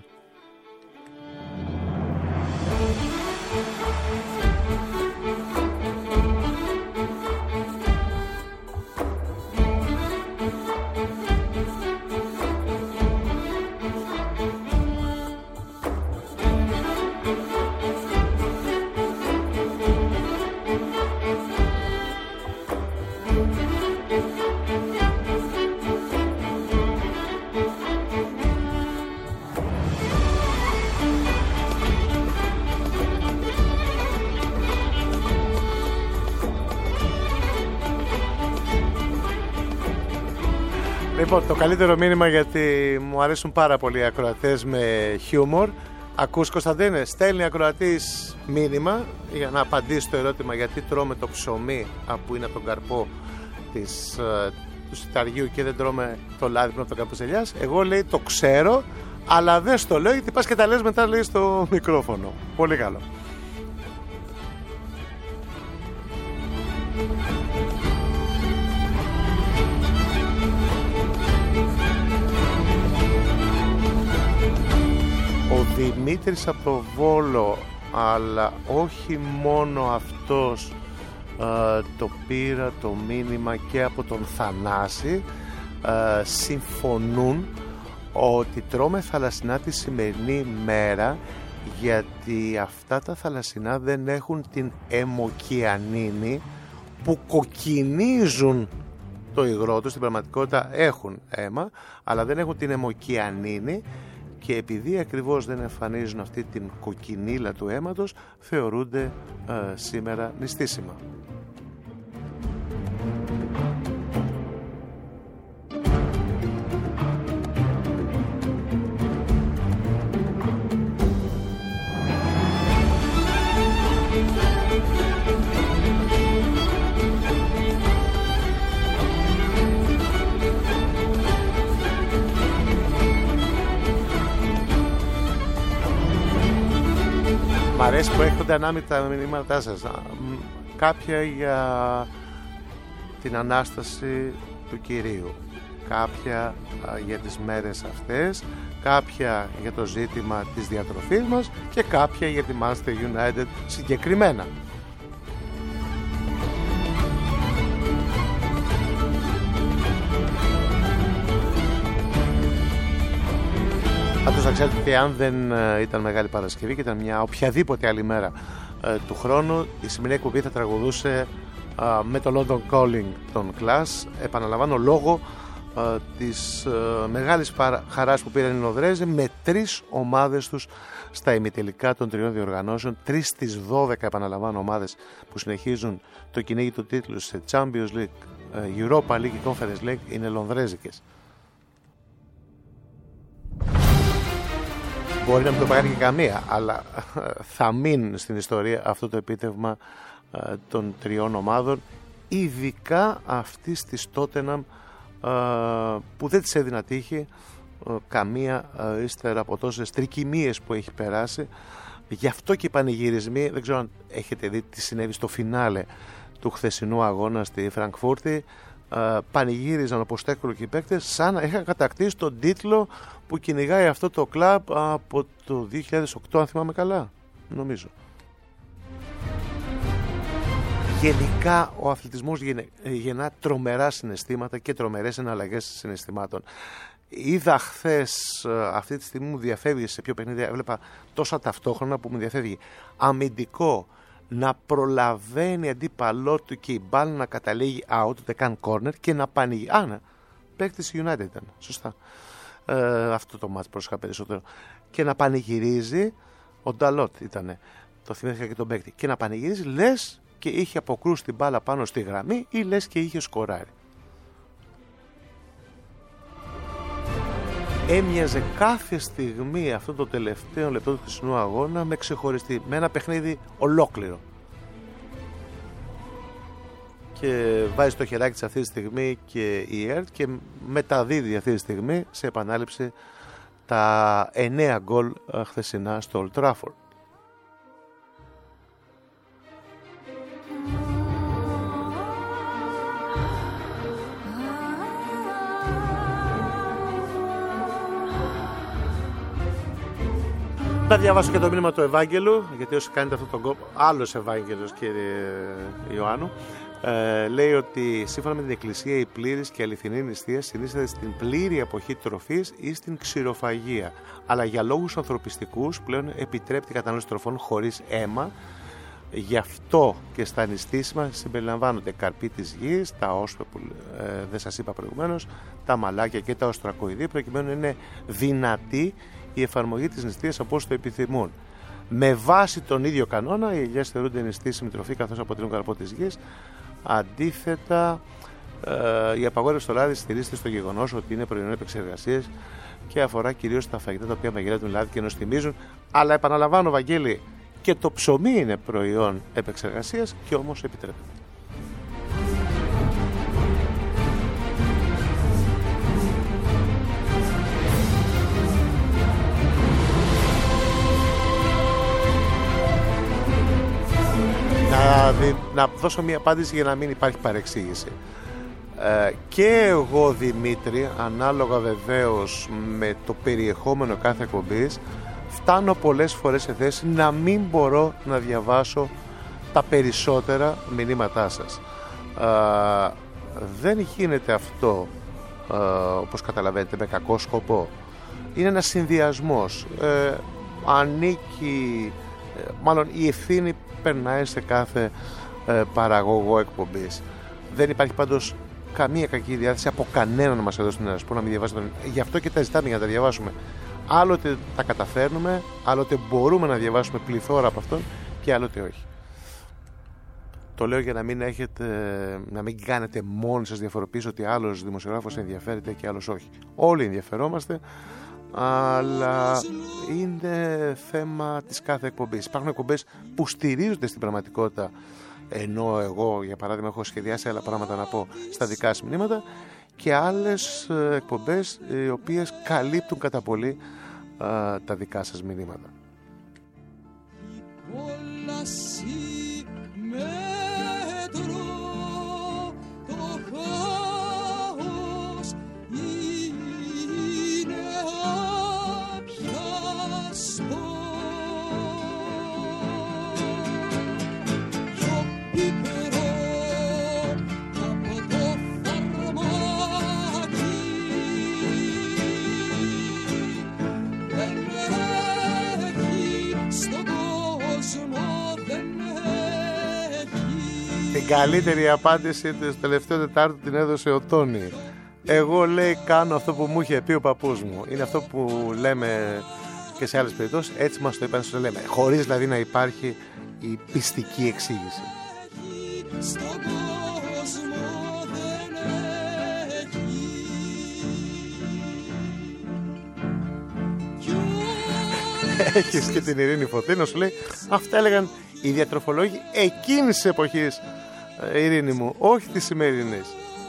Λοιπόν, το καλύτερο μήνυμα, γιατί μου αρέσουν πάρα πολύ οι ακροατές με χιούμορ. Ακούς, Κωνσταντίνε, στέλνει ακροατής μήνυμα για να απαντήσει το ερώτημα γιατί τρώμε το ψωμί που είναι από τον καρπό της, του σιταριού και δεν τρώμε το λάδι πριν από το καπουζελιάς. Εγώ, λέει, το ξέρω, αλλά δεν στο λέω γιατί πας και τα λες μετά, λέει, στο μικρόφωνο. Πολύ καλό. Ο Δημήτρης από το Βόλο, αλλά όχι μόνο αυτός, ε, το πήρα το μήνυμα και από τον Θανάση, ε, συμφωνούν ότι τρώμε θαλασσινά τη σημερινή μέρα γιατί αυτά τα θαλασσινά δεν έχουν την αιμοκιανίνη που κοκκινίζουν το υγρό τους. Στην πραγματικότητα έχουν αίμα, αλλά δεν έχουν την αιμοκιανίνη, και επειδή ακριβώς δεν εμφανίζουν αυτή την κοκκινίλα του αίματος, θεωρούνται ε, σήμερα νηστίσιμα. Μ' αρέσει που έχετε ανάμεικτα τα μηνύματά σας. Κάποια για την Ανάσταση του Κυρίου, κάποια για τις μέρες αυτές, κάποια για το ζήτημα της διατροφής μας και κάποια για τη Manchester United συγκεκριμένα. Πάντως να ξέρετε ότι αν δεν ήταν Μεγάλη Παρασκευή και ήταν μια οποιαδήποτε άλλη μέρα ε, του χρόνου, η σημερινή εκπομπή θα τραγουδούσε ε, με το London Calling των Clash. Επαναλαμβάνω, λόγω ε, της ε, μεγάλης χαράς που πήραν οι Λονδρέζοι με τρεις ομάδες τους στα ημιτελικά των τριών διοργανώσεων. Τρεις στις δώδεκα, επαναλαμβάνω, ομάδες που συνεχίζουν το κυνήγι του τίτλου σε Champions League, ε, Europa League και Conference League είναι λονδρέζικες. Μπορεί να μην το πάρει και καμία, αλλά θα μείνει στην ιστορία αυτό το επίτευγμα ε, των τριών ομάδων, ειδικά αυτής της Tottenham, ε, που δεν της έδινα τύχη ε, καμία ε, ύστερα από τόσες τρικυμίες που έχει περάσει. Γι' αυτό και οι πανηγυρισμοί, δεν ξέρω αν έχετε δει τι συνέβη στο φινάλε του χθεσινού αγώνα στη Φραγκφούρτη. Uh, πανηγύριζαν ο Ποστέκογλου και οι παίκτες σαν να είχαν κατακτήσει τον τίτλο που κυνηγάει αυτό το κλαμπ από το δύο χιλιάδες οκτώ, αν θυμάμαι καλά, νομίζω. Γενικά ο αθλητισμός γεννά τρομερά συναισθήματα και τρομερές εναλλαγές συναισθημάτων. Είδα χθες, αυτή τη στιγμή μου διαφεύγει σε ποιο παιχνίδι, έβλεπα τόσα ταυτόχρονα που μου διαφεύγει. Αμυντικό, να προλαβαίνει αντίπαλό του και η μπάλα να καταλήγει out, ούτε καν corner, και να πανηγεί. Α, ναι, παίκτης United ήταν, σωστά. Ε, αυτό το μάτς πρόσεχα περισσότερο. Και να πανηγυρίζει, ο Νταλότ ήτανε, το θυμήθηκα και τον παίκτη, και να πανηγυρίζει λες και είχε αποκρούσει την μπάλα πάνω στη γραμμή ή λες και είχε σκοράρει. Έμοιαζε κάθε στιγμή αυτό το τελευταίο λεπτό του χθεσινού αγώνα με ξεχωριστή, με ένα παιχνίδι ολόκληρο. Και βάζει το χεράκι της αυτή τη στιγμή και η ΕΡΤ και μεταδίδει αυτή τη στιγμή σε επανάληψη τα εννέα γκολ χθεσινά στο Old Trafford. Να διαβάσω και το μήνυμα του Ευάγγελου, γιατί όσοι κάνετε αυτόν τον κόπο, άλλος Ευάγγελος, κύριε Ιωάννου, ε, λέει ότι σύμφωνα με την Εκκλησία η πλήρης και αληθινή νηστεία συνίσταται στην πλήρη αποχή τροφής ή στην ξηροφαγία, αλλά για λόγους ανθρωπιστικούς πλέον επιτρέπει την κατανάλωση τροφών χωρίς αίμα. Γι' αυτό και στα νηστίσιμα συμπεριλαμβάνονται καρποί της γης, τα όσπα που ε, δεν σας είπα προηγουμένως, τα μαλάκια και τα οστρακοειδή, προκειμένου να είναι δυνατή η εφαρμογή της νηστείας από όσοι το επιθυμούν. Με βάση τον ίδιο κανόνα, οι ελιές θεωρούνται νηστήσιμη τροφή καθώς αποτελούν καρπό της γης. Αντίθετα, ε, η απαγόρευση στο λάδι στηρίζεται στο γεγονός ότι είναι πρωινό επεξεργασίες και αφορά κυρίως τα φαγητά τα οποία μαγειρεύουν λάδι και νοστιμίζουν. Αλλά επαναλαμβάνω, Βαγγέλη, και το ψωμί είναι προϊόν επεξεργασίας και όμως επιτρέπεται. να δώσω μια απάντηση για να μην υπάρχει παρεξήγηση. Ε, και εγώ, Δημήτρη, ανάλογα βεβαίως με το περιεχόμενο κάθε εκπομπής, φτάνω πολλές φορές σε θέση να μην μπορώ να διαβάσω τα περισσότερα μηνύματά σας. Ε, δεν γίνεται αυτό, ε, όπως καταλαβαίνετε, με κακό σκοπό. Είναι ένας συνδυασμός. Ε, ανήκει, ε, μάλλον η ευθύνη περνάει σε κάθε ε, παραγωγό εκπομπής. Δεν υπάρχει πάντως καμία κακή διάθεση από κανέναν να μας εδώ στην Ερασπό να μην διαβάσει τον... Γι' αυτό και τα ζητάμε για να τα διαβάσουμε. Άλλοτε τα καταφέρνουμε, άλλοτε μπορούμε να διαβάσουμε πληθώρα από αυτόν και άλλοτε όχι. Το λέω για να μην έχετε, να μην κάνετε μόνοι σας διαφοροποίηση ότι άλλος δημοσιογράφος ενδιαφέρεται και άλλος όχι. Όλοι ενδιαφερόμαστε, αλλά είναι θέμα της κάθε εκπομπής. Υπάρχουν εκπομπές που στηρίζονται στην πραγματικότητα, ενώ εγώ για παράδειγμα έχω σχεδιάσει άλλα πράγματα να πω στα δικά σας μηνύματα, και άλλες εκπομπές οι οποίες καλύπτουν κατά πολύ α, τα δικά σας μηνύματα. Την καλύτερη απάντηση της τελευταίου Τετάρτου την έδωσε ο Τόνι. Εγώ, λέει, κάνω αυτό που μου είχε πει ο παππούς μου. Είναι αυτό που λέμε και σε άλλες περιπτώσεις. Έτσι μας το είπαν, στο λέμε. Χωρίς δηλαδή να υπάρχει η πιστική εξήγηση. Έχεις και την Ειρήνη Φωτίνο, σου λέει. Αυτά έλεγαν οι διατροφολόγοι εκείνης της εποχής, Ειρήνη μου, όχι της σημερινής.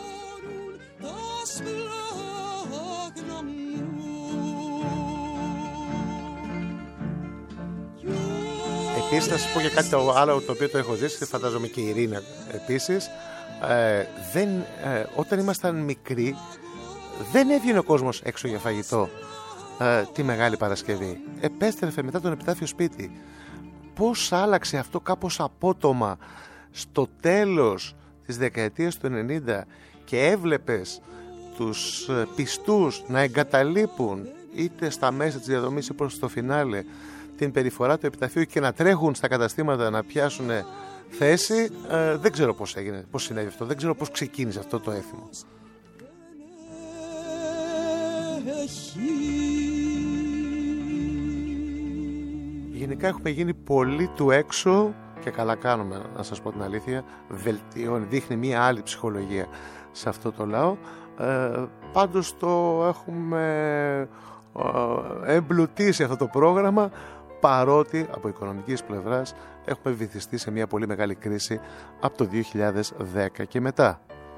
Επίσης θα σας πω για κάτι το άλλο το οποίο το έχω ζήσει, φαντάζομαι και η Ειρήνη επίσης. ε, δεν, ε, Όταν ήμασταν μικροί δεν έβγαινε ο κόσμος έξω για φαγητό ε, τη Μεγάλη Παρασκευή. Επέστρεφε μετά τον επιτάφιο σπίτι. Πώς άλλαξε αυτό κάπως απότομα στο τέλος της δεκαετίας του ενενήντα και έβλεπες τους πιστούς να εγκαταλείπουν είτε στα μέσα της διαδρομής ή προς το φινάλε την περιφορά του επιταφείου και να τρέχουν στα καταστήματα να πιάσουν θέση. ε, δεν ξέρω πώς έγινε, πώς συνέβη αυτό, δεν ξέρω πώς ξεκίνησε αυτό το έθιμο. Γενικά έχουμε γίνει πολύ του έξω και καλά κάνουμε, να σας πω την αλήθεια. Βελτιώνει, δείχνει μια άλλη ψυχολογία σε αυτό το λαό. ε, Πάντως το έχουμε ε, εμπλουτίσει αυτό το πρόγραμμα, παρότι από οικονομικής πλευράς έχουμε βυθιστεί σε μια πολύ μεγάλη κρίση από το δύο χιλιάδες δέκα και μετά.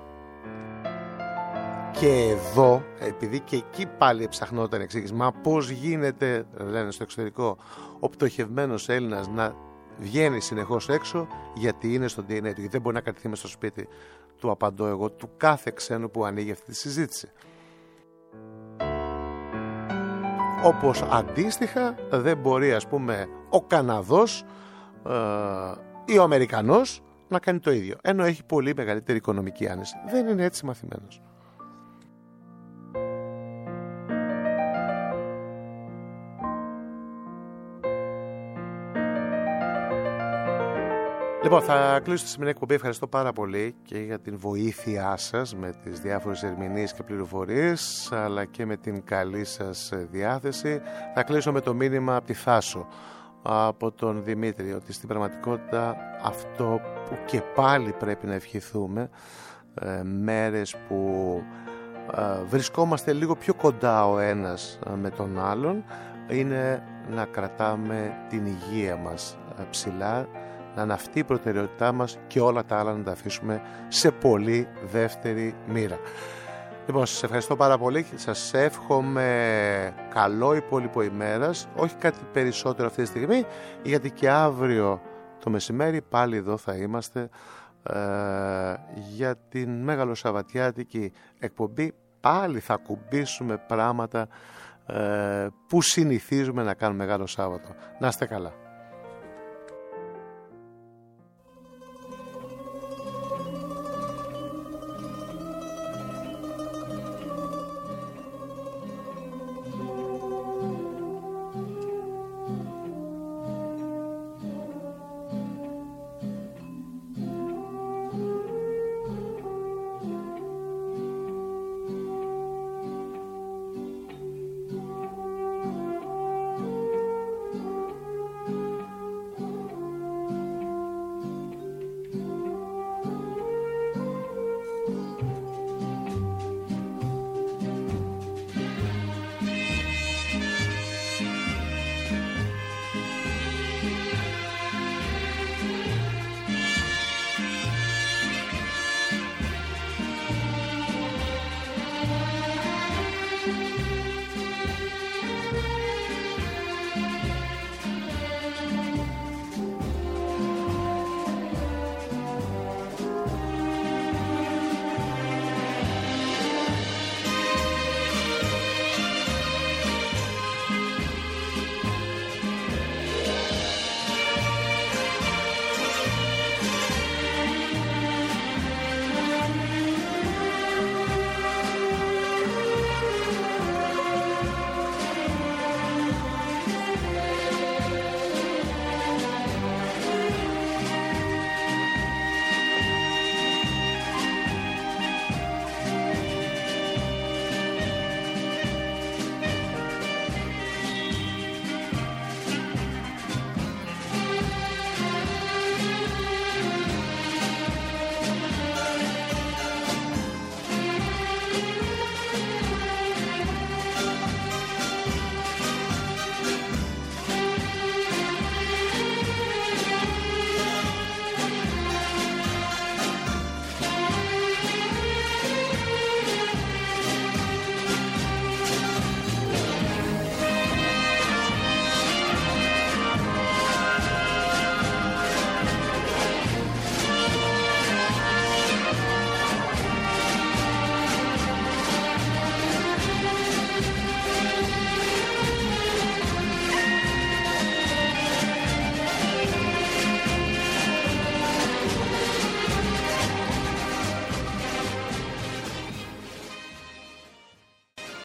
Και εδώ, επειδή και εκεί πάλι ψαχνόταν εξήγηση, μα πώς γίνεται, λένε στο εξωτερικό, ο πτωχευμένος Έλληνας να βγαίνει συνεχώς έξω, γιατί είναι στο ντι εν έι του, γιατί δεν μπορεί να κρατηθεί μες στο σπίτι του, απαντώ εγώ, του κάθε ξένου που ανοίγει αυτή τη συζήτηση. Όπως αντίστοιχα δεν μπορεί, ας πούμε, ο Καναδός ε, ή ο Αμερικανός να κάνει το ίδιο, ενώ έχει πολύ μεγαλύτερη οικονομική άνεση. Δεν είναι έτσι μαθημένος. Λοιπόν, θα κλείσω τη σημερινή εκπομπή. Ευχαριστώ πάρα πολύ και για την βοήθειά σας με τις διάφορες ερμηνείες και πληροφορίες, αλλά και με την καλή σας διάθεση. Θα κλείσω με το μήνυμα από τη Θάσο, από τον Δημήτρη, ότι στην πραγματικότητα αυτό που και πάλι πρέπει να ευχηθούμε, ε, μέρες που ε, βρισκόμαστε λίγο πιο κοντά ο ένας με τον άλλον, είναι να κρατάμε την υγεία μας ψηλά, να είναι αυτή η προτεραιότητά μας και όλα τα άλλα να τα αφήσουμε σε πολύ δεύτερη μοίρα. Λοιπόν, σας ευχαριστώ πάρα πολύ. Σας εύχομαι καλό υπόλοιπο ημέρας, όχι κάτι περισσότερο αυτή τη στιγμή, γιατί και αύριο το μεσημέρι πάλι εδώ θα είμαστε ε, για την Μεγαλοσαββατιάτικη εκπομπή. Πάλι θα κουμπίσουμε πράγματα ε, που συνηθίζουμε να κάνουμε Μεγάλο Σάββατο. Να είστε καλά.